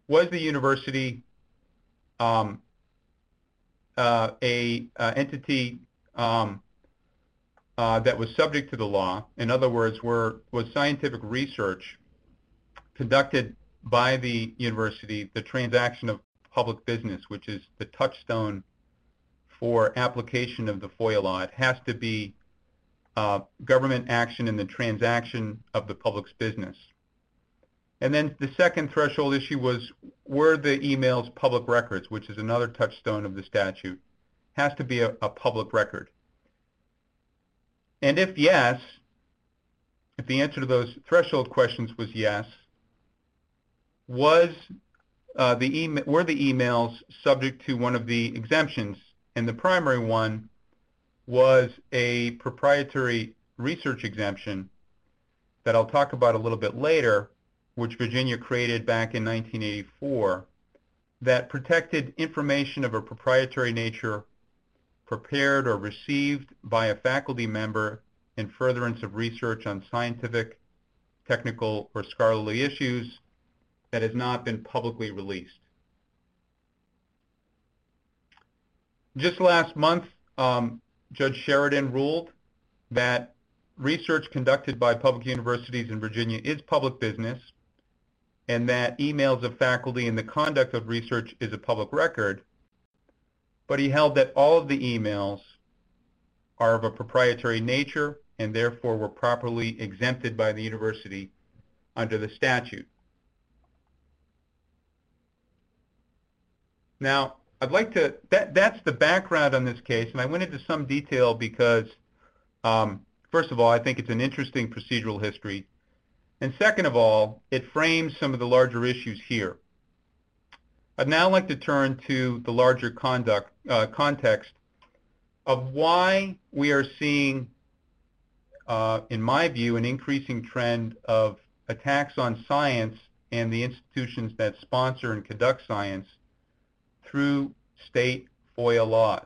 was the university um, entity that was subject to the law? In other words, was scientific research conducted by the university the transaction of public business, which is the touchstone for application of the FOIA law? It has to be government action in the transaction of the public's business. And then the second threshold issue was, were the emails public records, which is another touchstone of the statute? Has to be a public record. And if yes, if the answer to those threshold questions was yes, were the emails subject to one of the exemptions? And the primary one was a proprietary research exemption that I'll talk about a little bit later, which Virginia created back in 1984, that protected information of a proprietary nature prepared or received by a faculty member in furtherance of research on scientific, technical, or scholarly issues that has not been publicly released. Just last month, Judge Sheridan ruled that research conducted by public universities in Virginia is public business, and that emails of faculty and the conduct of research is a public record, but he held that all of the emails are of a proprietary nature and therefore were properly exempted by the university under the statute. Now, I'd like to, that's the background on this case, and I went into some detail because, first of all, I think it's an interesting procedural history, and second of all, it frames some of the larger issues here. I'd now like to turn to the larger context of why we are seeing, in my view, an increasing trend of attacks on science and the institutions that sponsor and conduct science through state FOIA laws.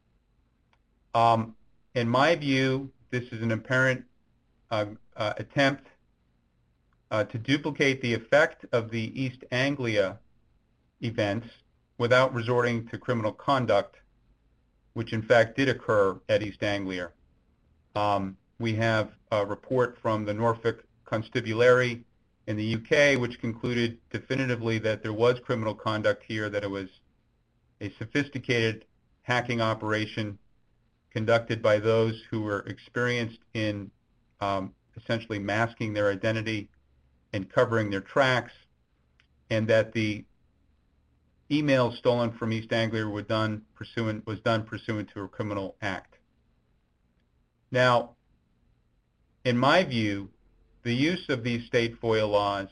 In my view, this is an apparent attempt to duplicate the effect of the East Anglia events without resorting to criminal conduct, which in fact did occur at East Anglia. We have a report from the Norfolk Constabulary in the UK, which concluded definitively that there was criminal conduct here, that it was a sophisticated hacking operation conducted by those who were experienced in essentially masking their identity and covering their tracks, and that the emails stolen from East Anglia was done pursuant to a criminal act. Now, in my view, the use of these state FOIA laws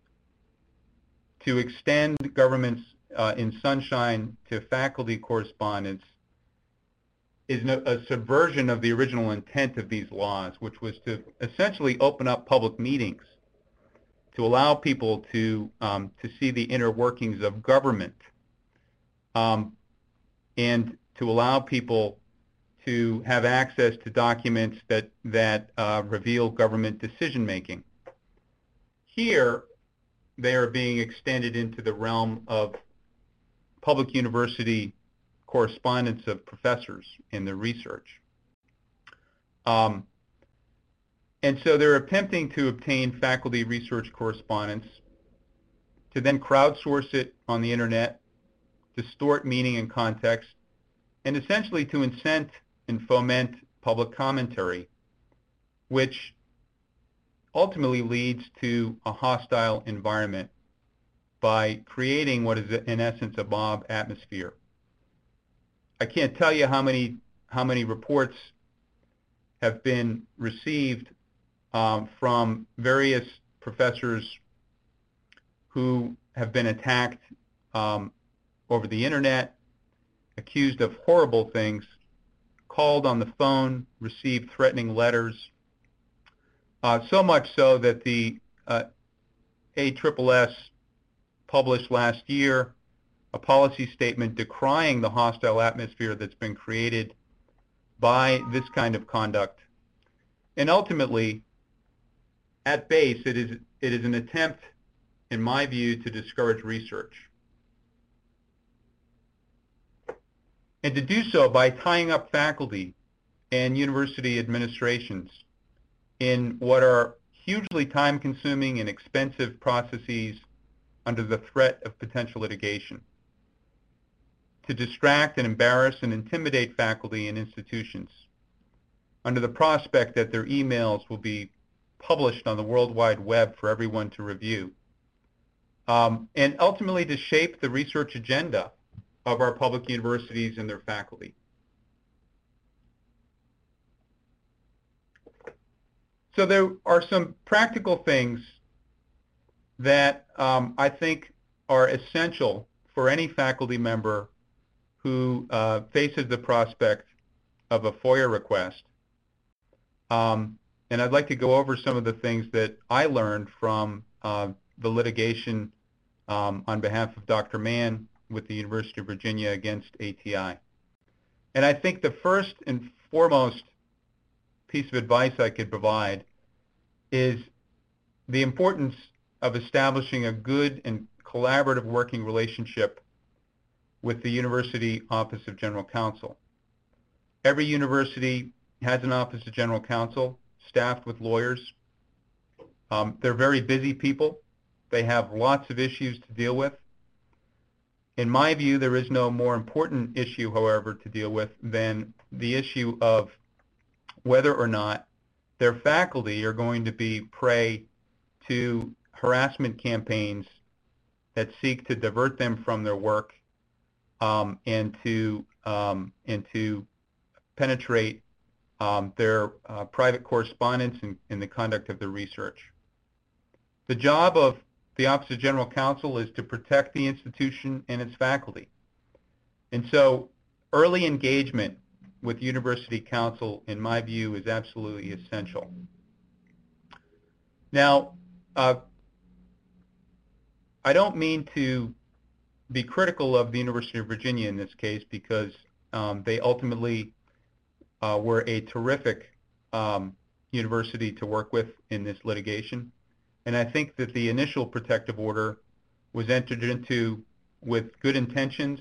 to extend government's in sunshine to faculty correspondence is a subversion of the original intent of these laws, which was to essentially open up public meetings to allow people to see the inner workings of government, and to allow people to have access to documents that reveal government decision making. Here, they are being extended into the realm of public university correspondence of professors in their research. And so they're attempting to obtain faculty research correspondence, to then crowdsource it on the internet, distort meaning and context, and essentially to incent and foment public commentary, which ultimately leads to a hostile environment by creating what is in essence a mob atmosphere. I can't tell you how many reports have been received from various professors who have been attacked over the internet, accused of horrible things, called on the phone, received threatening letters, so much so that the ASSS published last year a policy statement decrying the hostile atmosphere that's been created by this kind of conduct. And ultimately, at base, it is an attempt in my view, to discourage research. And to do so by tying up faculty and university administrations in what are hugely time-consuming and expensive processes under the threat of potential litigation, to distract and embarrass and intimidate faculty and institutions under the prospect that their emails will be published on the World Wide Web for everyone to review, and ultimately to shape the research agenda of our public universities and their faculty. So there are some practical things that I think are essential for any faculty member who faces the prospect of a FOIA request. And I'd like to go over some of the things that I learned from the litigation on behalf of Dr. Mann with the University of Virginia against ATI. And I think the first and foremost piece of advice I could provide is the importance of establishing a good and collaborative working relationship with the University Office of General Counsel. Every university has an Office of General Counsel staffed with lawyers. They're very busy people. They have lots of issues to deal with. In my view, there is no more important issue, however, to deal with than the issue of whether or not their faculty are going to be prey to harassment campaigns that seek to divert them from their work and to penetrate their private correspondence and the conduct of their research. The job of the Office of General Counsel is to protect the institution and its faculty. And so early engagement with university counsel, in my view, is absolutely essential. Now, I don't mean to be critical of the University of Virginia in this case, because they ultimately were a terrific university to work with in this litigation. And I think that the initial protective order was entered into with good intentions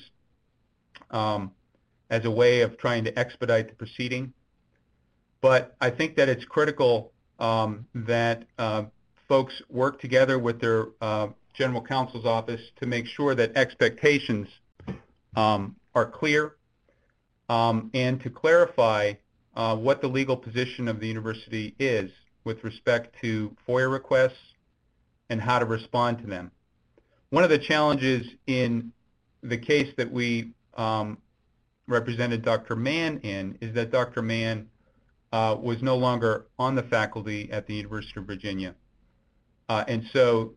as a way of trying to expedite the proceeding. But I think that it's critical that folks work together with their General Counsel's office to make sure that expectations are clear and to clarify what the legal position of the university is with respect to FOIA requests and how to respond to them. One of the challenges in the case that we represented Dr. Mann in is that Dr. Mann was no longer on the faculty at the University of Virginia. And so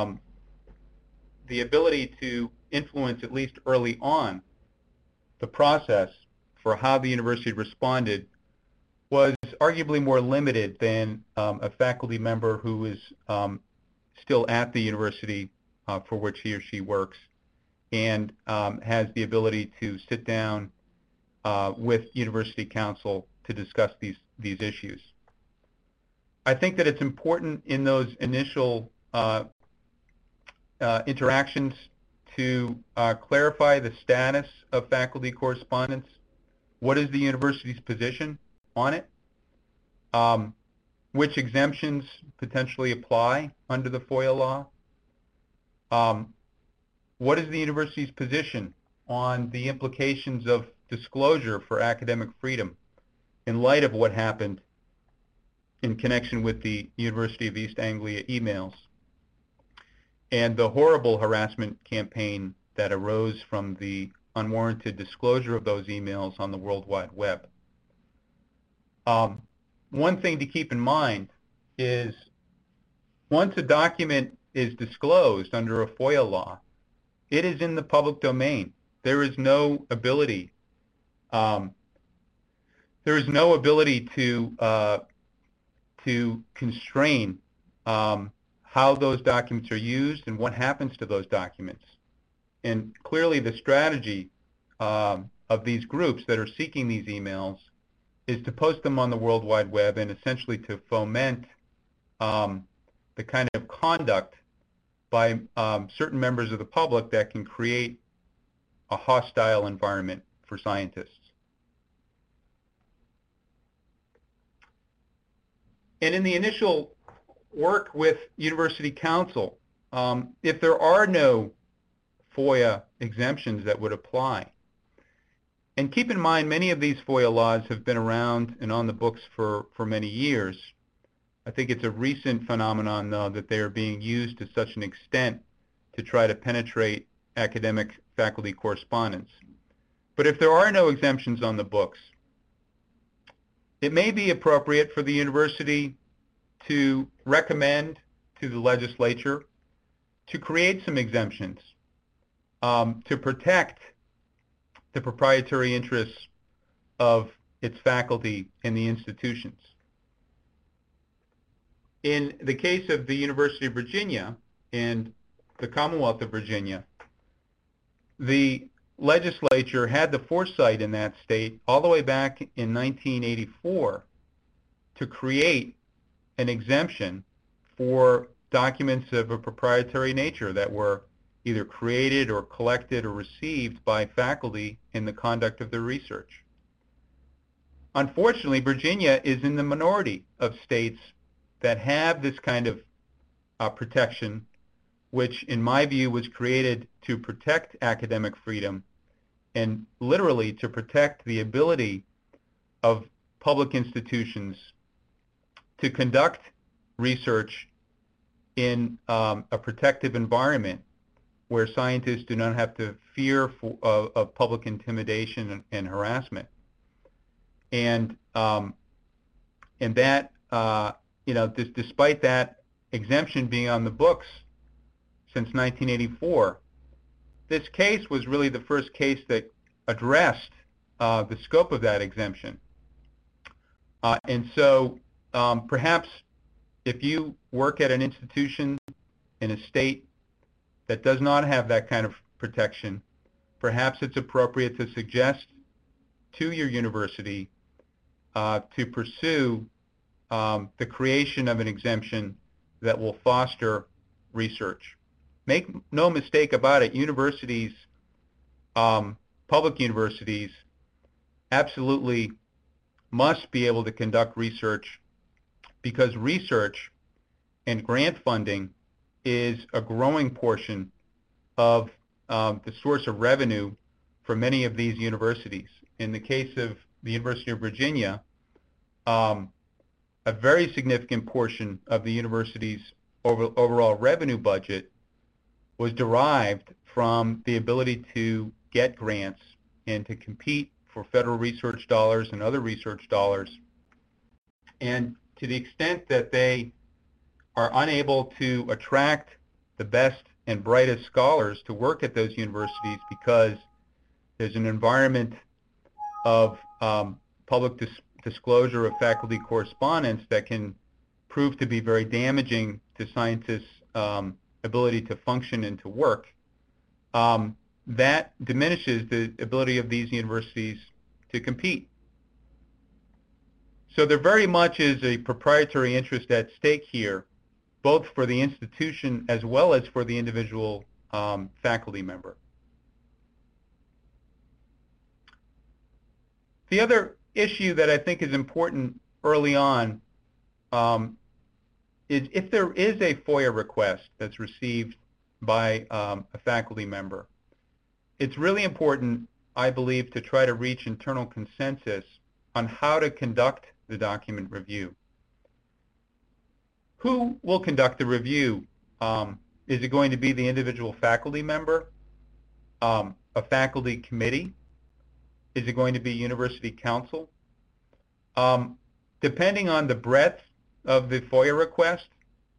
the ability to influence, at least early on, the process for how the university responded was arguably more limited than a faculty member who is still at the university for which he or she works and has the ability to sit down with university counsel to discuss these issues. I think that it's important in those initial interactions to clarify the status of faculty correspondence. What is the university's position on it? Which exemptions potentially apply under the FOIA law? What is the university's position on the implications of disclosure for academic freedom in light of what happened in connection with the University of East Anglia emails and the horrible harassment campaign that arose from the unwarranted disclosure of those emails on the World Wide Web? One thing to keep in mind is once a document is disclosed under a FOIA law, it is in the public domain. There is no ability to constrain how those documents are used and what happens to those documents. And clearly the strategy of these groups that are seeking these emails is to post them on the World Wide Web and essentially to foment the kind of conduct by certain members of the public that can create a hostile environment for scientists. And in the initial work with University Counsel, if there are no FOIA exemptions that would apply, and keep in mind many of these FOIA laws have been around and on the books for many years. I think it's a recent phenomenon, though, that they are being used to such an extent to try to penetrate academic faculty correspondence. But if there are no exemptions on the books, it may be appropriate for the university to recommend to the legislature to create some exemptions to protect the proprietary interests of its faculty and the institutions. In the case of the University of Virginia and the Commonwealth of Virginia, the legislature had the foresight in that state all the way back in 1984 to create an exemption for documents of a proprietary nature that were either created or collected or received by faculty in the conduct of their research. Unfortunately, Virginia is in the minority of states that have this kind of protection, which in my view was created to protect academic freedom and literally to protect the ability of public institutions to conduct research in a protective environment where scientists do not have to fear of public intimidation and harassment. And that, despite that exemption being on the books since 1984, this case was really the first case that addressed the scope of that exemption. And so perhaps if you work at an institution in a state that does not have that kind of protection, perhaps it's appropriate to suggest to your university to pursue the creation of an exemption that will foster research. Make no mistake about it, universities, public universities, absolutely must be able to conduct research because research and grant funding is a growing portion of the source of revenue for many of these universities. In the case of the University of Virginia, a very significant portion of the university's overall revenue budget was derived from the ability to get grants and to compete for federal research dollars and other research dollars. And to the extent that they are unable to attract the best and brightest scholars to work at those universities because there's an environment of public disclosure of faculty correspondence that can prove to be very damaging to scientists' ability to function and to work, that diminishes the ability of these universities to compete. So there very much is a proprietary interest at stake here, both for the institution as well as for the individual faculty member. The other issue that I think is important early on is if there is a FOIA request that's received by a faculty member, it's really important, I believe, to try to reach internal consensus on how to conduct the document review. Who will conduct the review? Is it going to be the individual faculty member, a faculty committee? Is it going to be university counsel? Depending on the breadth of the FOIA request,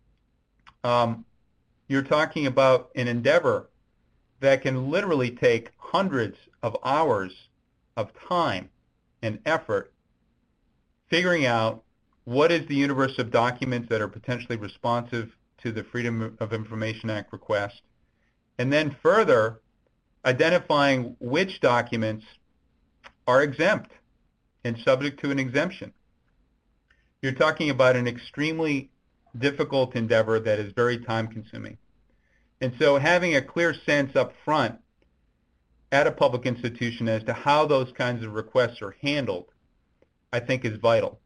you're talking about an endeavor that can literally take hundreds of hours of time and effort figuring out what is the universe of documents that are potentially responsive to the Freedom of Information Act request, and then further identifying which documents are exempt and subject to an exemption. You're talking about an extremely difficult endeavor that is very time-consuming. And so having a clear sense up front at a public institution as to how those kinds of requests are handled, I think is vital.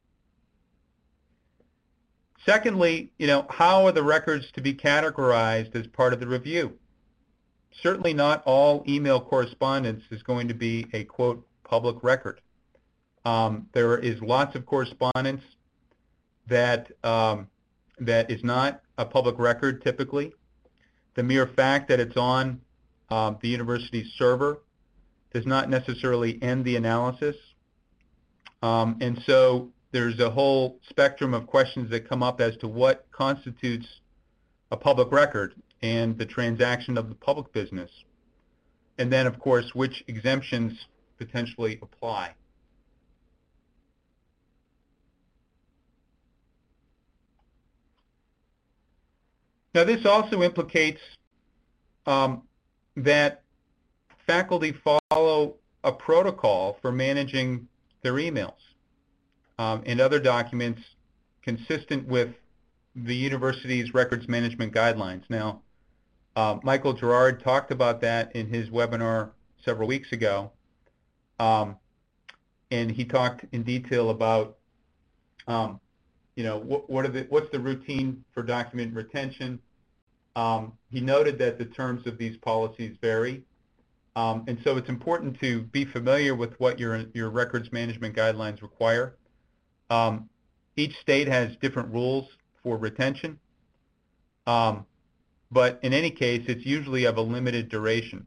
Secondly, how are the records to be categorized as part of the review? Certainly not all email correspondence is going to be a, quote, public record. There is lots of correspondence that is not a public record typically. The mere fact that it's on the university's server does not necessarily end the analysis. And so there's a whole spectrum of questions that come up as to what constitutes a public record and the transaction of the public business. And then, of course, which exemptions potentially apply. Now, this also implicates that faculty follow a protocol for managing their emails and other documents consistent with the university's records management guidelines. Now, Michael Gerard talked about that in his webinar several weeks ago, and he talked in detail about what's the routine for document retention. He noted that the terms of these policies vary, and so it's important to be familiar with what your records management guidelines require. Each state has different rules for retention, but in any case, it's usually of a limited duration.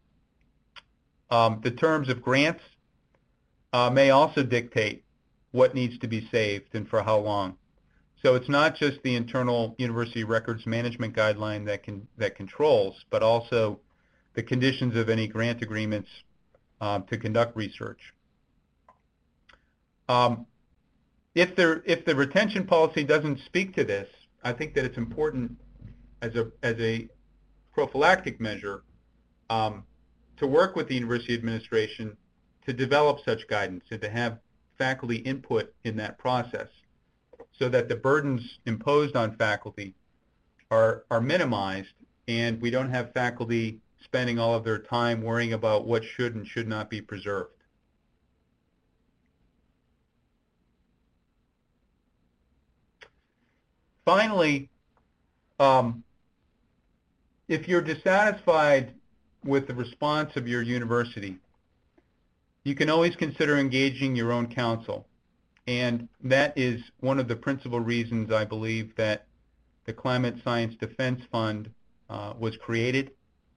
The terms of grants may also dictate what needs to be saved and for how long. So it's not just the internal university records management guideline that controls, but also the conditions of any grant agreements to conduct research. If the retention policy doesn't speak to this, I think that it's important as a prophylactic measure to work with the university administration to develop such guidance and to have faculty input in that process so that the burdens imposed on faculty are minimized and we don't have faculty spending all of their time worrying about what should and should not be preserved. Finally, if you're dissatisfied with the response of your university, you can always consider engaging your own counsel. And that is one of the principal reasons I believe that the Climate Science Defense Fund was created.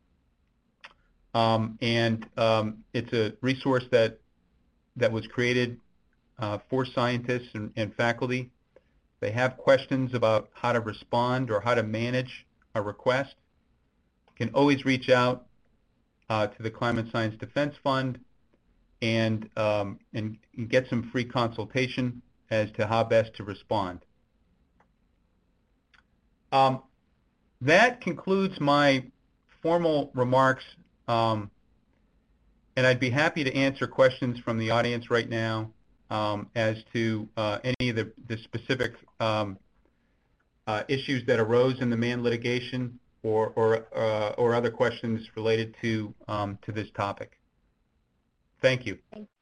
It's a resource that was created for scientists and faculty. They have questions about how to respond or how to manage a request. You can always reach out to the Climate Science Defense Fund and get some free consultation as to how best to respond. That concludes my formal remarks, and I'd be happy to answer questions from the audience right now as to any of the specific issues that arose in the Mann litigation or other questions related to this topic. Thank you. Thank